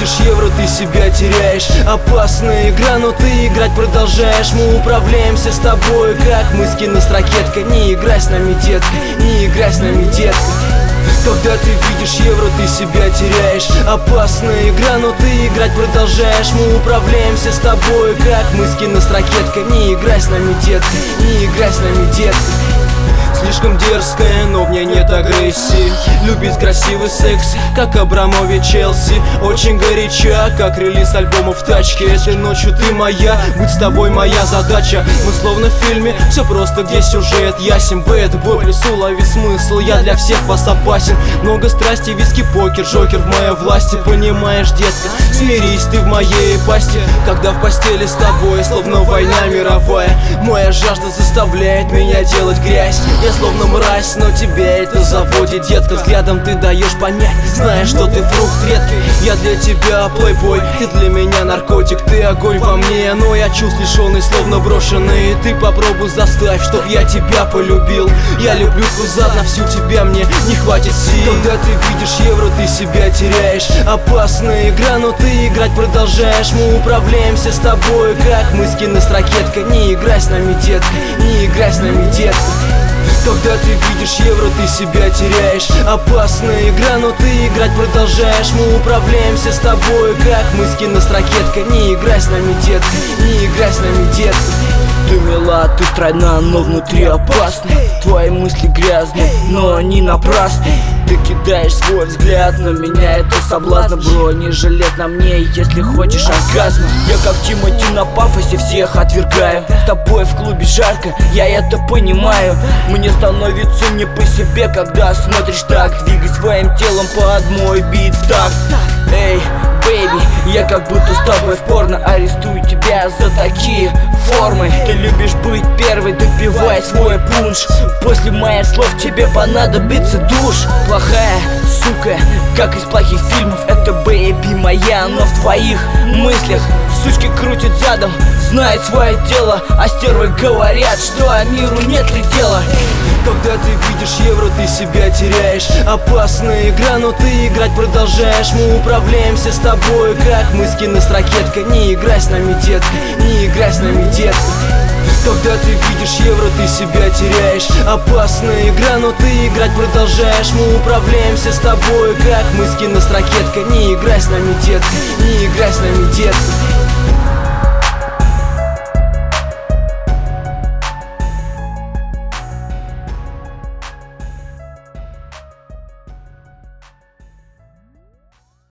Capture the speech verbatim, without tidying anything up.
видишь евро, ты себя теряешь. Опасная игра, но ты играть продолжаешь. Мы управляемся с тобой, как мыскины с ракеткой. Не играй с нами, детка, не играй с нами, детка. Когда ты видишь евро, ты себя теряешь. Опасная игра, но ты играть продолжаешь. Мы управляемся с тобой, как мыскины с ракеткой. Не играй с нами, детка, не играй с нами, детка. Слишком дерзкая, но в ней нет агрессии. Любит красивый секс, как Абрамович Челси. Очень горяча, как релиз альбома в тачке. Этой ночью ты моя, быть с тобой моя задача. Мы словно в фильме, все просто, где сюжет ясен. Бэд бой, плюс улови смысл, я для всех вас опасен. Много страсти, виски, покер, Джокер в моей власти. Понимаешь, детка, смирись ты в моей пасти. Когда в постели с тобой, словно война мировая. Моя жажда заставляет меня делать грязь. Я словно мразь, но тебя это заводит, детка. Взглядом ты даешь понять, знаешь, что ты фрукт редкий. Я для тебя плейбой, ты для меня наркотик. Ты огонь во мне, но я чувств лишённый, словно брошенный. Ты попробуй заставь, чтоб я тебя полюбил. Я люблю твой зад, на всю тебя мне не хватит сил. Когда ты видишь евро, ты себя теряешь. Опасная игра, но ты играть продолжаешь. Мы управляемся с тобой, как мыскины с ракеткой. Не играй с нами, детка, не играй с нами, детка. Когда ты видишь евро, ты себя теряешь. Опасная игра, но ты играть продолжаешь. Мы управляемся с тобой, как мыскины с ракеткой. Не играй с нами, детка, не играй с нами, детка. Ты мила, ты стройна, но внутри опасна. Твои мысли грязные, но они напрасны. Ты кидаешь свой взгляд на меня, это соблазн. Бронежилет на мне, если хочешь оргазма. Я как Тимати на пафосе всех отвергаю. С тобой в клубе жарко, я это понимаю. Мне становится не по себе, когда смотришь так. Двигай своим телом под мой бит в такт. Эй, бэйби, я как будто с тобой в порно. Арестую тебя за такие формы. Ты любишь быть первой, допивай свой пунш. После моих слов тебе понадобится душ. Плохая сука, как из плохих фильмов. Это бэйби моя, но в твоих мыслях сучки крутят задом, знает свое дело. А стервы говорят, что миру нет предела. Когда ты видишь евро, ты себя теряешь. Опасная игра, но ты играть продолжаешь. Мы управляемся с тобой, как мыскины с ракеткой. Не играй с нами, детка, не играй с нами, детка. Когда ты видишь евро, ты себя теряешь. Опасная игра, но ты играть продолжаешь. Мы управляемся с тобой, как мыскины с ракеткой. Не играй с нами, детка, не играй с нами, детка.